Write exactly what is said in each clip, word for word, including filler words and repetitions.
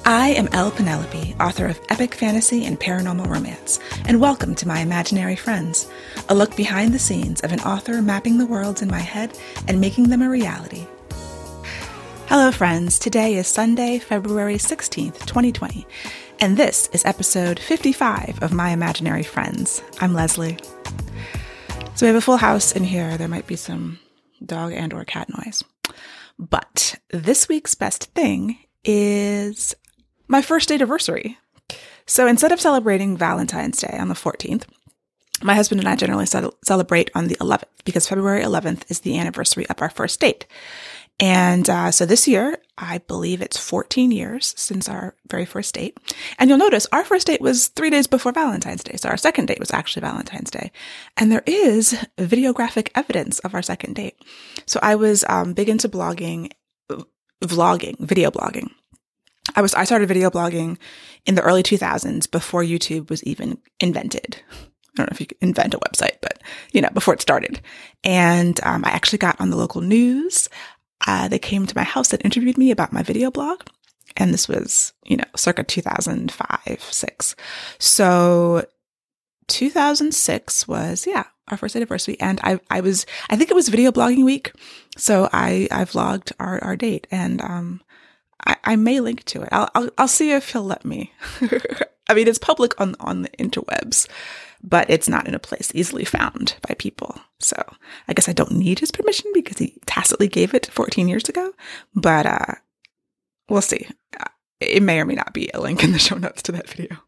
I am Elle Penelope, author of epic fantasy and paranormal romance, and welcome to My Imaginary Friends, a look behind the scenes of an author mapping the worlds in my head and making them a reality. Hello friends, today is Sunday, February sixteenth, twenty twenty, and this is episode fifty-five of My Imaginary Friends. I'm Leslie. So we have a full house in here. There might be some dog and or cat noise. But this week's best thing is my first date anniversary. So instead of celebrating Valentine's Day on the fourteenth, my husband and I generally ce- celebrate on the eleventh because February eleventh is the anniversary of our first date. And uh, so this year, I believe it's fourteen years since our very first date. And you'll notice our first date was three days before Valentine's Day. So our second date was actually Valentine's Day. And there is videographic evidence of our second date. So I was um, big into blogging, vlogging, video blogging. I was I started video blogging in the early two thousands before YouTube was even invented. I don't know if you could invent a website, but, you know, before it started. And um, I actually got on the local news. Uh, they came to my house and interviewed me about my video blog. And this was, you know, circa two thousand five, six. So two thousand six was, yeah, our first anniversary. And I I was, I think it was video blogging week. So I, I vlogged our, our date and, um, I, I may link to it. I'll, I'll, I'll see if he'll let me. I mean, it's public on, on the interwebs, but it's not in a place easily found by people. So I guess I don't need his permission because he tacitly gave it fourteen years ago, but, uh, we'll see. It may or may not be a link in the show notes to that video.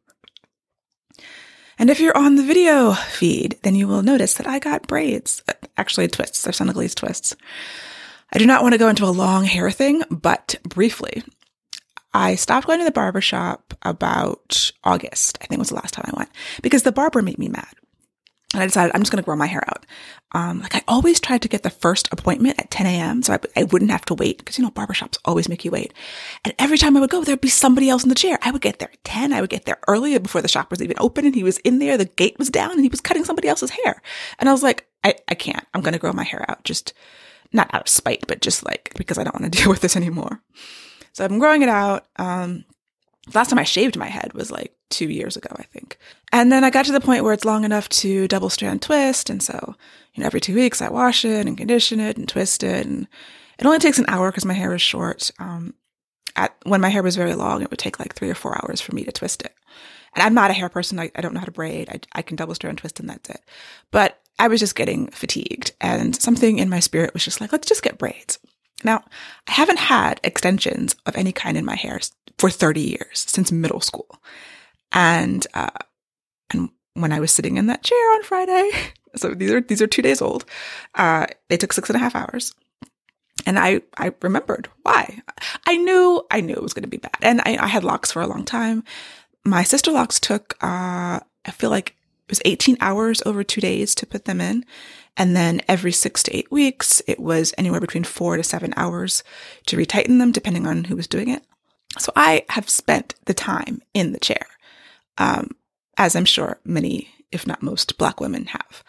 And if you're on the video feed, then you will notice that I got braids, actually twists. They're Senegalese twists. I do not want to go into a long hair thing, but briefly, I stopped going to the barber shop about August, I think was the last time I went, because the barber made me mad. And I decided I'm just going to grow my hair out. Um, like I always tried to get the first appointment at ten a.m. so I, I wouldn't have to wait because, you know, barbershops always make you wait. And every time I would go, there'd be somebody else in the chair. I would get there at ten. I would get there earlier before the shop was even open and he was in there. The gate was down and he was cutting somebody else's hair. And I was like, I, I can't. I'm going to grow my hair out. Just not out of spite, but just like because I don't want to deal with this anymore. So I'm growing it out. Um, last time I shaved my head was like two years ago, I think. And then I got to the point where it's long enough to double strand twist. And so, you know, every two weeks I wash it and condition it and twist it. And it only takes an hour because my hair is short. Um, at when my hair was very long, it would take like three or four hours for me to twist it. And I'm not a hair person. I, I don't know how to braid. I, I can double strand twist and that's it. But I was just getting fatigued and something in my spirit was just like, let's just get braids. Now, I haven't had extensions of any kind in my hair for thirty years, since middle school. And, uh, and when I was sitting in that chair on Friday, so these are, these are two days old, uh, they took six and a half hours. And I, I remembered why. I knew, I knew it was going to be bad. And I, I had locks for a long time. My sister locks took, uh, I feel like it was eighteen hours over two days to put them in. And then every six to eight weeks, it was anywhere between four to seven hours to retighten them, depending on who was doing it. So I have spent the time in the chair, um, as I'm sure many, if not most, Black women have.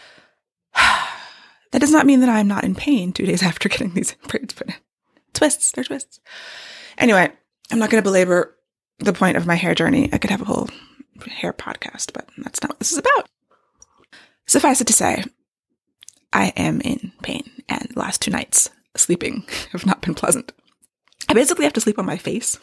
That does not mean that I'm not in pain two days after getting these braids put in. Twists, they're twists. Anyway, I'm not going to belabor the point of my hair journey. I could have a whole hair podcast, but that's not what this is about. Suffice it to say, I am in pain, and the last two nights sleeping have not been pleasant. I basically have to sleep on my face.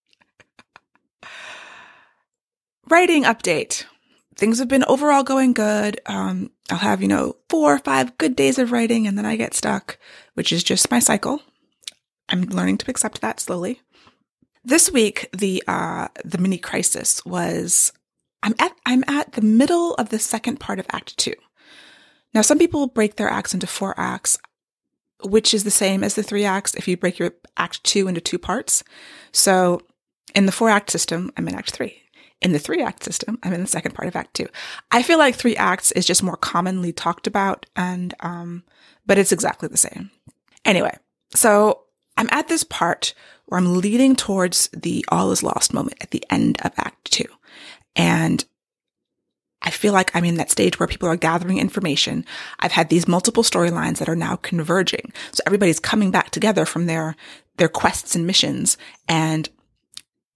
Writing update. Things have been overall going good. Um, I'll have, you know, four or five good days of writing, and then I get stuck, which is just my cycle. I'm learning to accept that slowly. This week, the uh, the mini crisis was I'm at I'm at the middle of the second part of Act Two. Now, some people break their acts into four acts, which is the same as the three acts if you break your Act Two into two parts. So in the four-act system, I'm in Act Three. In the three-act system, I'm in the second part of Act Two. I feel like three acts is just more commonly talked about, and um, but it's exactly the same. Anyway, so I'm at this part where I'm leading towards the all is lost moment at the end of Act Two. And I feel like I'm in that stage where people are gathering information. I've had these multiple storylines that are now converging. So everybody's coming back together from their, their quests and missions. And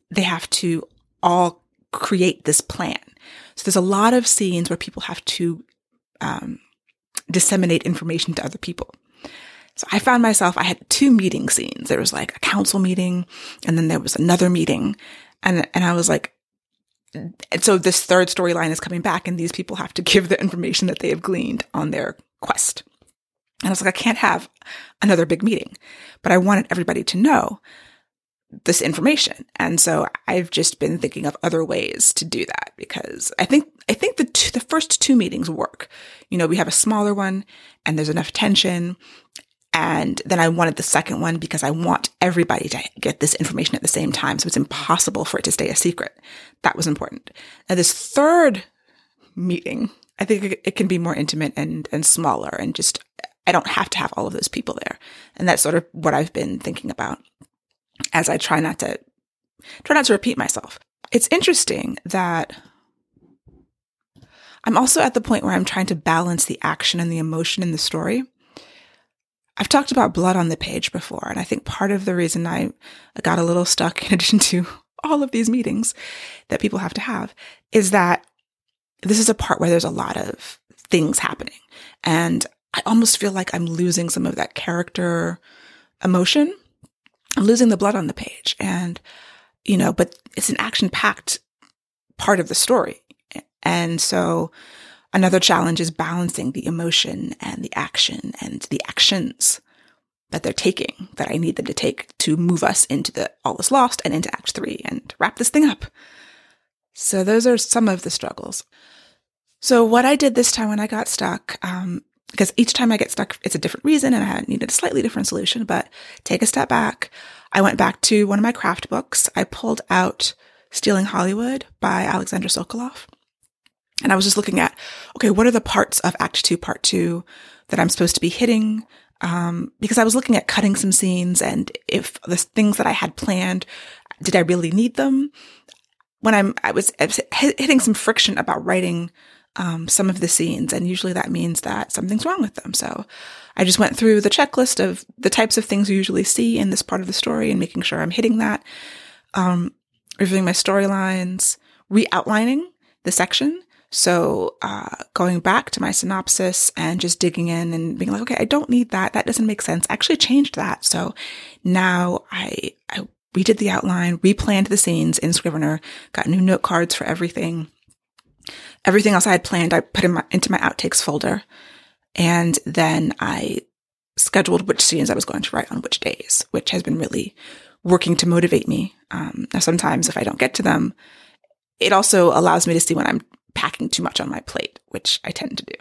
they have to all create this plan. So there's a lot of scenes where people have to um, disseminate information to other people. So I found myself, I had two meeting scenes. There was like a council meeting, and then there was another meeting. And, and I was like, and so this third storyline is coming back, and these people have to give the information that they have gleaned on their quest. And I was like, I can't have another big meeting, but I wanted everybody to know this information. And so I've just been thinking of other ways to do that, because I think, I think the two, the first two meetings work. You know, we have a smaller one and there's enough tension. And then I wanted the second one because I want everybody to get this information at the same time. So it's impossible for it to stay a secret. That was important. Now this third meeting, I think it can be more intimate and, and smaller, and just, I don't have to have all of those people there. And that's sort of what I've been thinking about as I try not to, try not to repeat myself. It's interesting that I'm also at the point where I'm trying to balance the action and the emotion in the story. I've talked about blood on the page before, and I think part of the reason I got a little stuck, in addition to all of these meetings that people have to have, is that this is a part where there's a lot of things happening. And I almost feel like I'm losing some of that character emotion. I'm losing the blood on the page. And, you know, but it's an action-packed part of the story. And so another challenge is balancing the emotion and the action and the actions that they're taking, that I need them to take to move us into the All Is Lost and into Act Three and wrap this thing up. So those are some of the struggles. So what I did this time when I got stuck, um, because each time I get stuck, it's a different reason, and I had needed a slightly different solution, but take a step back. I went back to one of my craft books. I pulled out Stealing Hollywood by Alexandra Sokolov. And I was just looking at, okay, what are the parts of Act Two, Part Two that I'm supposed to be hitting? Um, because I was looking at cutting some scenes, and if the things that I had planned, did I really need them? When I'm, I was, I was hitting some friction about writing um, some of the scenes, and usually that means that something's wrong with them. So I just went through the checklist of the types of things you usually see in this part of the story and making sure I'm hitting that, um, reviewing my storylines, re-outlining the section. So, uh, going back to my synopsis and just digging in and being like, okay, I don't need that. That doesn't make sense. I actually changed that. So now I, I redid the outline, replanned the scenes in Scrivener, got new note cards for everything. Everything else I had planned, I put in my, into my outtakes folder. And then I scheduled which scenes I was going to write on which days, which has been really working to motivate me. Um, now sometimes if I don't get to them, it also allows me to see when I'm packing too much on my plate, which I tend to do.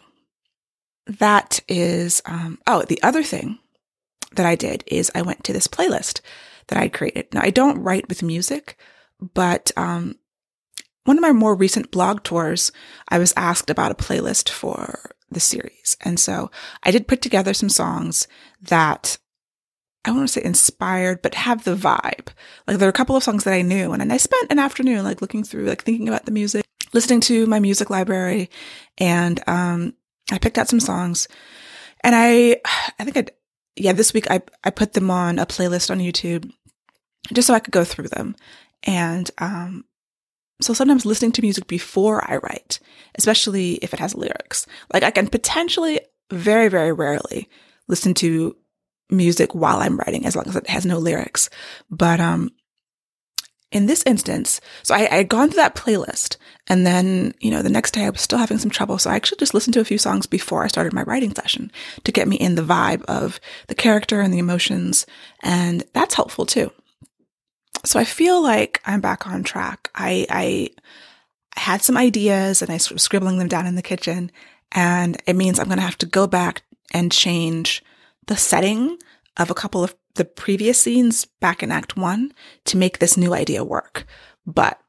That is, um, oh, the other thing that I did is I went to this playlist that I created. Now, I don't write with music, but um, one of my more recent blog tours, I was asked about a playlist for the series. And so I did put together some songs that I want to say inspired, but have the vibe. Like there are a couple of songs that I knew, and, and I spent an afternoon like looking through, like thinking about the music, listening to my music library, and um, I picked out some songs. And I, I think I, yeah, this week I I put them on a playlist on YouTube, just so I could go through them. And um, so sometimes listening to music before I write, especially if it has lyrics, like I can potentially, very very rarely, listen to music while I'm writing, as long as it has no lyrics. But um, in this instance, so I, I had gone through that playlist, and then, you know, the next day I was still having some trouble. So I actually just listened to a few songs before I started my writing session to get me in the vibe of the character and the emotions. And that's helpful too. So I feel like I'm back on track. I, I had some ideas and I was scribbling them down in the kitchen, and it means I'm going to have to go back and change the setting of a couple of the previous scenes back in Act One to make this new idea work. But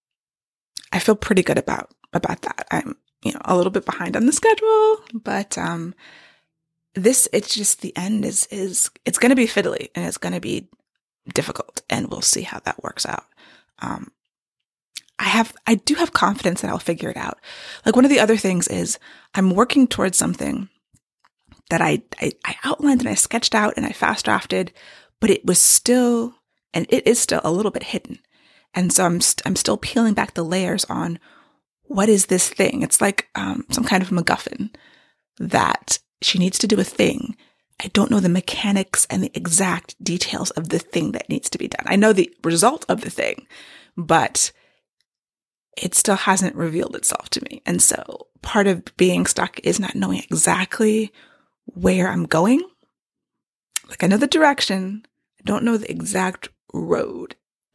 I feel pretty good about, about that. I'm, you know, a little bit behind on the schedule, but, um, this, it's just the end is, is, it's going to be fiddly and it's going to be difficult, and we'll see how that works out. Um, I have, I do have confidence that I'll figure it out. Like one of the other things is I'm working towards something that I, I, I outlined and I sketched out and I fast drafted, but it was still, and it is still a little bit hidden. And so I'm, st- I'm still peeling back the layers on what is this thing? It's like um, some kind of MacGuffin that she needs to do a thing. I don't know the mechanics and the exact details of the thing that needs to be done. I know the result of the thing, but it still hasn't revealed itself to me. And so part of being stuck is not knowing exactly where I'm going. Like, I know the direction. I don't know the exact road.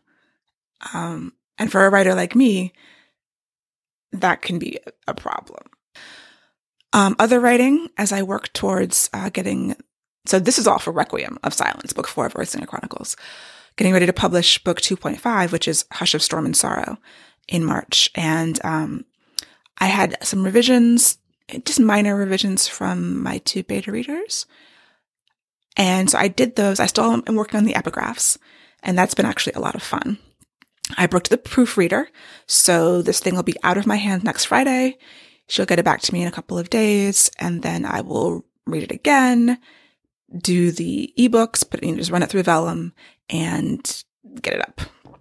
Um, and for a writer like me, that can be a problem. Um, other writing, as I work towards uh, getting, so this is all for Requiem of Silence, book four of Earthsinger Chronicles, getting ready to publish book two point five, which is Hush of Storm and Sorrow, in March. And um, I had some revisions, just minor revisions from my two beta readers. And so I did those. I still am working on the epigraphs, and that's been actually a lot of fun. I booked the proofreader, so this thing will be out of my hands next Friday. She'll get it back to me in a couple of days, and then I will read it again, do the ebooks, but you know, just run it through Vellum and get it up.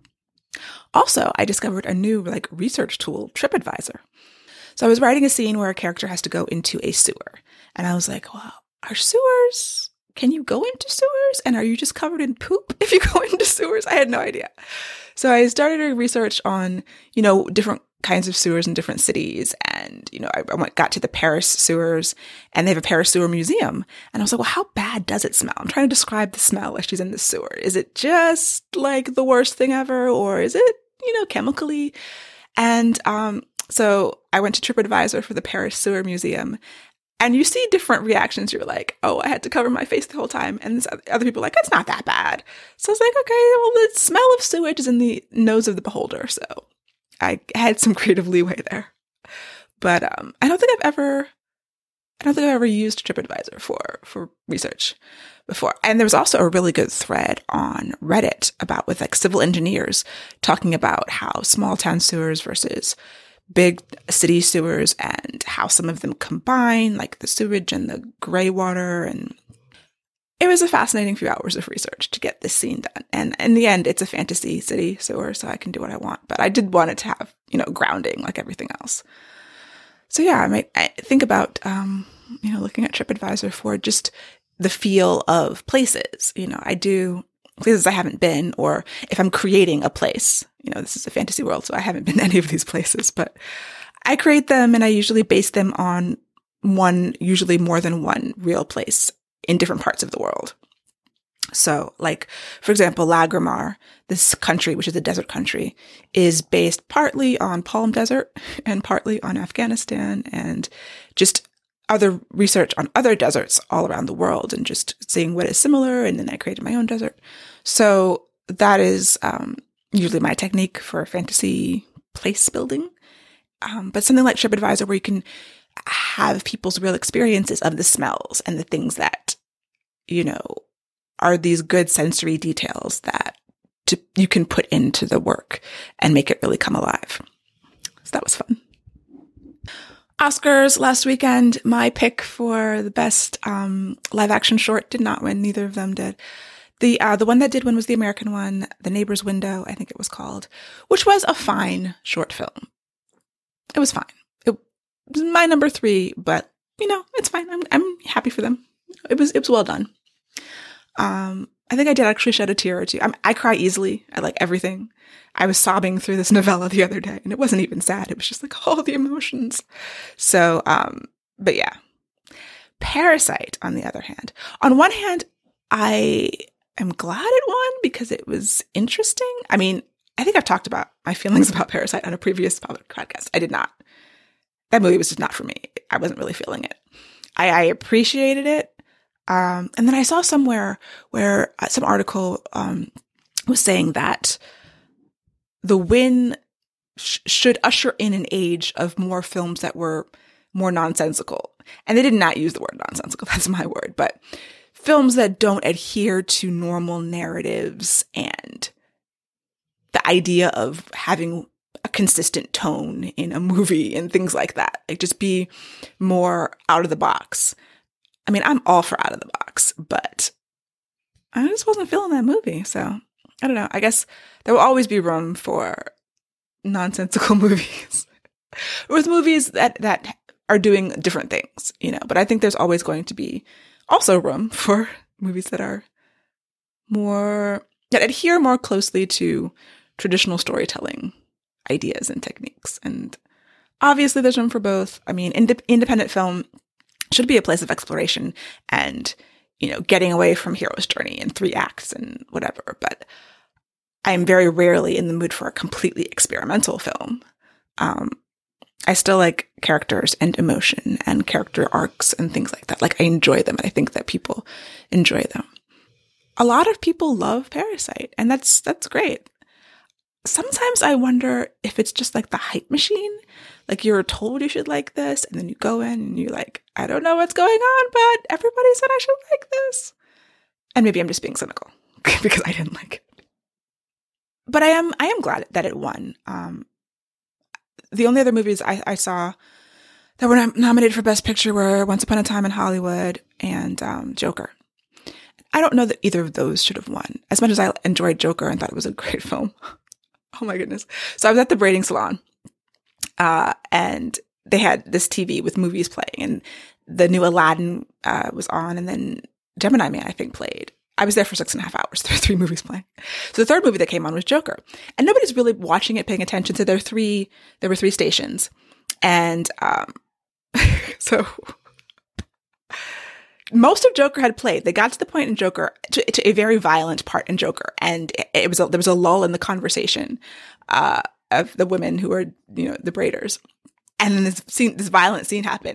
Also, I discovered a new like research tool, TripAdvisor. So I was writing a scene where a character has to go into a sewer, and I was like, "Well, are sewers? Can you go into sewers? And are you just covered in poop if you go into sewers?" I had no idea. So I started a research on, you know, different kinds of sewers in different cities. And, you know, I, I went, got to the Paris sewers, and they have a Paris sewer museum. And I was like, well, how bad does it smell? I'm trying to describe the smell as she's in the sewer. Is it just like the worst thing ever? Or is it, you know, chemically? And um, so I went to TripAdvisor for the Paris sewer museum. And you see different reactions. You're like, oh, I had to cover my face the whole time. And this other people are like, it's not that bad. So I was like, okay, well, the smell of sewage is in the nose of the beholder. So I had some creative leeway there. But um, I don't think I've ever, I don't think I've ever used TripAdvisor for, for research before. And there was also a really good thread on Reddit about with like civil engineers talking about how small town sewers versus big city sewers and how some of them combine, like the sewage and the gray water. And it was a fascinating few hours of research to get this scene done. And in the end, it's a fantasy city sewer, so I can do what I want. But I did want it to have, you know, grounding like everything else. So yeah, I might I think about, um, you know, looking at TripAdvisor for just the feel of places. You know, I do places I haven't been, or if I'm creating a place, you know, this is a fantasy world, so I haven't been to any of these places, but I create them and I usually base them on one, usually more than one real place in different parts of the world. So like, for example, Lagrimar, this country, which is a desert country, is based partly on Palm Desert and partly on Afghanistan and just other research on other deserts all around the world and just seeing what is similar. And then I created my own desert. So that is um, usually my technique for fantasy place building. Um, but something like TripAdvisor where you can have people's real experiences of the smells and the things that, you know, are these good sensory details that to, you can put into the work and make it really come alive. So that was fun. Oscars last weekend, my pick for the best um, live action short did not win. Neither of them did. The uh, the one that did win was the American one, The Neighbor's Window, I think it was called, which was a fine short film. It was fine. It was my number three, but you know, it's fine. I'm I'm happy for them. It was it was well done. Um, I think I did actually shed a tear or two. I'm, I cry easily. I like everything. I was sobbing through this novella the other day, and it wasn't even sad. It was just like all the emotions. So, um, but yeah. Parasite, on the other hand. On one hand, I am glad it won because it was interesting. I mean, I think I've talked about my feelings about Parasite on a previous podcast. I did not. That movie was just not for me. I wasn't really feeling it. I, I appreciated it. Um, and then I saw somewhere where uh, some article um, was saying that the win sh- should usher in an age of more films that were more nonsensical. And they did not use the word nonsensical. That's my word. But films that don't adhere to normal narratives and the idea of having a consistent tone in a movie and things like that. Like just be more out of the box. I mean, I'm all for out of the box, but I just wasn't feeling that movie. So I don't know. I guess there will always be room for nonsensical movies with movies that, that are doing different things, you know, but I think there's always going to be also room for movies that are more, that adhere more closely to traditional storytelling ideas and techniques. And obviously there's room for both. I mean, ind- independent film should be a place of exploration and, you know, getting away from hero's journey in three acts and whatever. But I'm very rarely in the mood for a completely experimental film. Um, I still like characters and emotion and character arcs and things like that. Like, I enjoy them, and I think that people enjoy them. A lot of people love Parasite, and that's that's great. Sometimes I wonder if it's just like the hype machine. Like, you're told you should like this, and then you go in and you're like, I don't know what's going on, but everybody said I should like this. And maybe I'm just being cynical because I didn't like it. But I am I am glad that it won. Um, the only other movies I, I saw that were nom- nominated for Best Picture were Once Upon a Time in Hollywood and um, Joker. I don't know that either of those should have won. As much as I enjoyed Joker and thought it was a great film. Oh my goodness. So I was at the braiding salon uh, and they had this T V with movies playing, and the new Aladdin uh, was on, and then Gemini Man, I think, played. I was there for six and a half hours. There were three movies playing. So the third movie that came on was Joker. And nobody's really watching it, paying attention. So there were three, there were three stations. And um, so most of Joker had played. They got to the point in Joker, to, to a very violent part in Joker. And it, it was a, there was a lull in the conversation uh, of the women who were, you know, the braiders. And then this scene, this violent scene happened.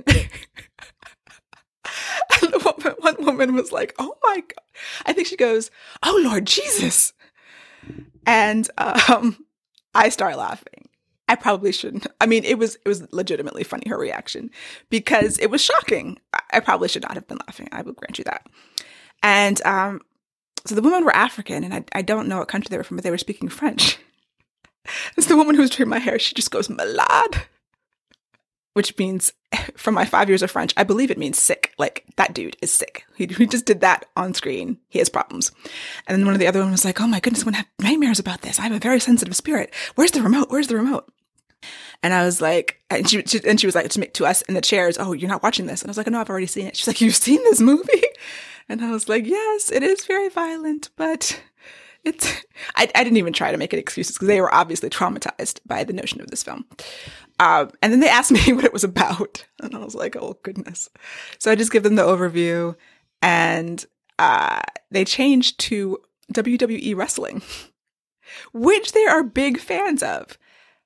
And the woman, one woman was like, oh my God. I think she goes, oh Lord Jesus. And um, I start laughing. I probably shouldn't. I mean, it was it was legitimately funny, her reaction, because it was shocking. I probably should not have been laughing. I will grant you that. And um, so the women were African, and I, I don't know what country they were from, but they were speaking French. It's the woman who was doing my hair. She just goes, malade. Which means, from my five years of French, I believe it means sick. Like, that dude is sick. He, he just did that on screen. He has problems. And then one of the other one was like, oh my goodness, I'm going to have nightmares about this. I have a very sensitive spirit. Where's the remote? Where's the remote? And I was like, and she, she, and she was like to, me, to us in the chairs, oh, you're not watching this. And I was like, no, I've already seen it. She's like, you've seen this movie? And I was like, yes, it is very violent, but it's, I, I didn't even try to make it excuses because they were obviously traumatized by the notion of this film. Um, and then they asked me what it was about. And I was like, oh, goodness. So I just give them the overview. And uh, they changed to W W E wrestling, which they are big fans of.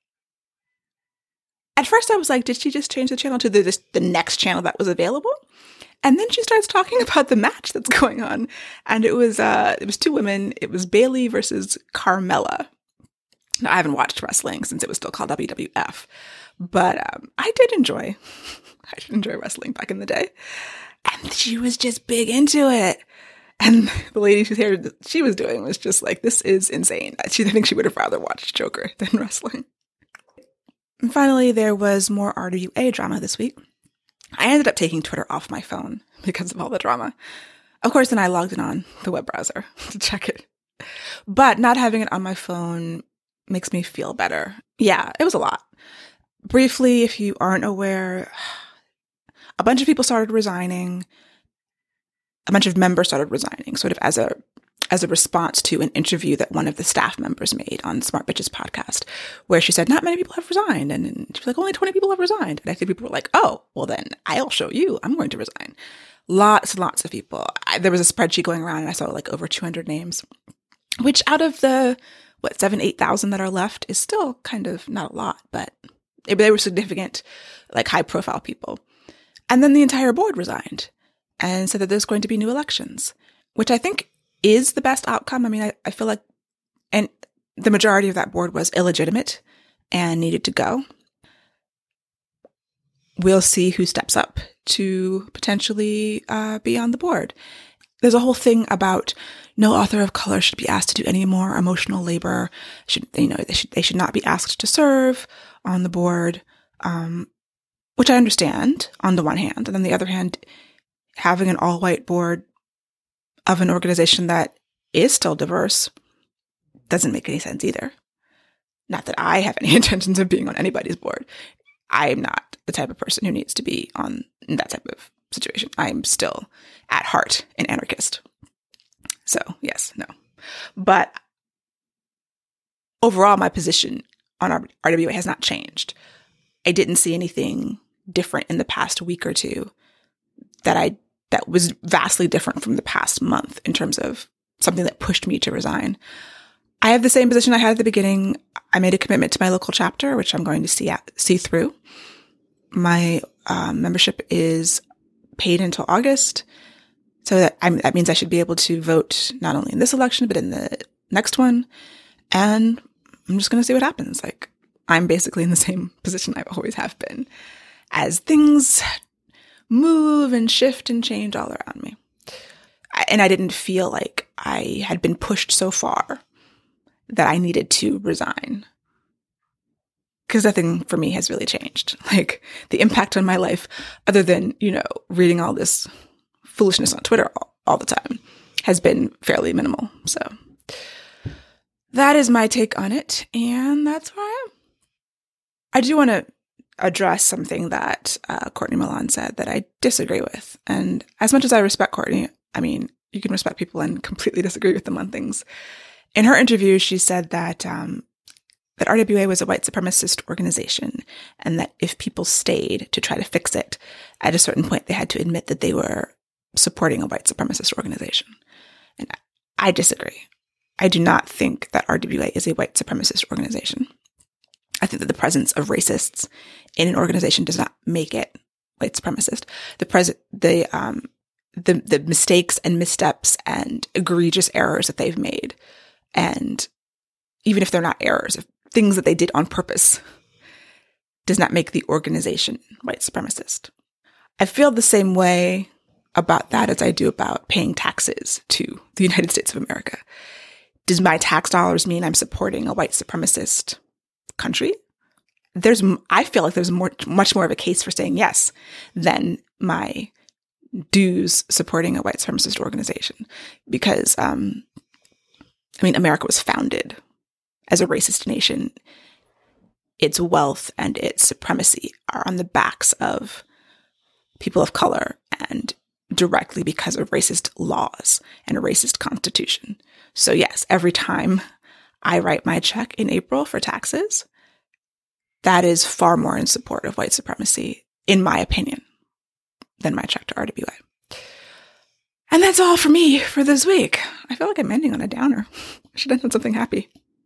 At first, I was like, did she just change the channel to the, this, the next channel that was available? And then she starts talking about the match that's going on. And it was uh, it was two women. It was Bayley versus Carmella. Now, I haven't watched wrestling since it was still called W W F. But um, I did enjoy, I did enjoy wrestling back in the day. And she was just big into it. And the lady whose hair she was doing was just like, this is insane. She, I think she would have rather watched Joker than wrestling. And finally, there was more R W A drama this week. I ended up taking Twitter off my phone because of all the drama. Of course, then I logged in on the web browser to check it. But not having it on my phone makes me feel better. Yeah, it was a lot. Briefly, if you aren't aware, a bunch of people started resigning. A bunch of members started resigning, sort of as a as a response to an interview that one of the staff members made on Smart Bitches podcast, where she said, not many people have resigned. And, and she was like, only twenty people have resigned. And I think people were like, oh, well then I'll show you. I'm going to resign. Lots and lots of people. I, there was a spreadsheet going around and I saw like over two hundred names, which out of the, what, seven, eight thousand that are left is still kind of not a lot, but they were significant, like high profile people. And then the entire board resigned and said that there's going to be new elections, which I think is the best outcome. I mean, I, I feel like, and the majority of that board was illegitimate and needed to go. We'll see who steps up to potentially uh, be on the board. There's a whole thing about no author of color should be asked to do any more emotional labor. Should, you know, they should, they should not be asked to serve on the board, um, which I understand on the one hand. And on the other hand, having an all-white board of an organization that is still diverse doesn't make any sense either. Not that I have any intentions of being on anybody's board. I'm not the type of person who needs to be on that type of situation. I'm still at heart an anarchist. So yes, no. But overall, my position on R W A has not changed. I didn't see anything different in the past week or two that I that was vastly different from the past month in terms of something that pushed me to resign. I have the same position I had at the beginning. I made a commitment to my local chapter, which I'm going to see at, see through. My um, membership is paid until August, so that I'm, that means I should be able to vote not only in this election but in the next one. And I'm just going to see what happens. Like, I'm basically in the same position I always have been, as things move and shift and change all around me. I, and I didn't feel like I had been pushed so far that I needed to resign, because nothing for me has really changed. Like, the impact on my life, other than, you know, reading all this foolishness on Twitter all, all the time, has been fairly minimal. So that is my take on it, and that's where I am. I do want to address something that uh, Courtney Milan said that I disagree with. And as much as I respect Courtney, I mean, you can respect people and completely disagree with them on things. In her interview, she said that um, that R W A was a white supremacist organization, and that if people stayed to try to fix it, at a certain point they had to admit that they were supporting a white supremacist organization. And I disagree. I do not think that R W A is a white supremacist organization. I think that the presence of racists in an organization does not make it white supremacist. The pres- the um the the mistakes and missteps and egregious errors that they've made, and even if they're not errors, if things that they did on purpose, does not make the organization white supremacist. I feel the same way about that as I do about paying taxes to the United States of America. Does my tax dollars mean I'm supporting a white supremacist country? There's, I feel like there's more, much more of a case for saying yes than my dues supporting a white supremacist organization. Because, um, I mean, America was founded as a racist nation. Its wealth and its supremacy are on the backs of people of color, and directly because of racist laws and a racist constitution. So yes, every time I write my check in April for taxes, that is far more in support of white supremacy, in my opinion, than my check to R W A. And that's all for me for this week. I feel like I'm ending on a downer. I should end on something happy.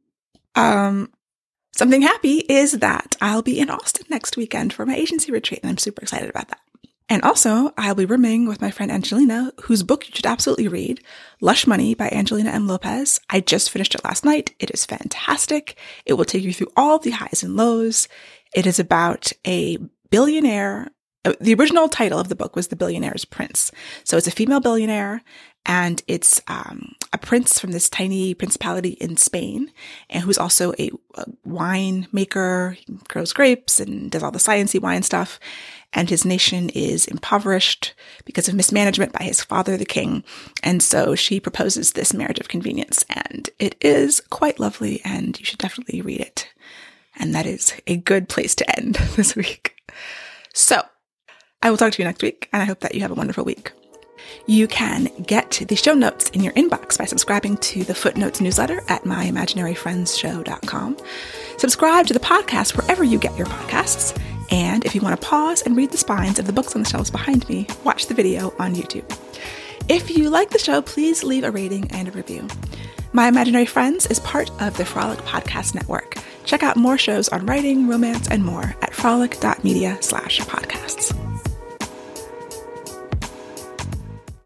Um, something happy is that I'll be in Austin next weekend for my agency retreat, and I'm super excited about that. And also, I'll be rooming with my friend Angelina, whose book you should absolutely read, Lush Money by Angelina M. Lopez. I just finished it last night. It is fantastic. It will take you through all the highs and lows. It is about a billionaire. The original title of the book was The Billionaire's Prince. So it's a female billionaire, and it's um, a prince from this tiny principality in Spain, and who's also a, a wine maker. He grows grapes and does all the sciencey wine stuff. And his nation is impoverished because of mismanagement by his father, the king. And so she proposes this marriage of convenience, and it is quite lovely, and you should definitely read it. And that is a good place to end this week. So I will talk to you next week, and I hope that you have a wonderful week. You can get the show notes in your inbox by subscribing to the Footnotes newsletter at my imaginary friends show dot com. Subscribe to the podcast wherever you get your podcasts. And if you want to pause and read the spines of the books on the shelves behind me, watch the video on YouTube. If you like the show, please leave a rating and a review. My Imaginary Friends is part of the Frolic Podcast Network. Check out more shows on writing, romance, and more at frolic dot media slash podcasts.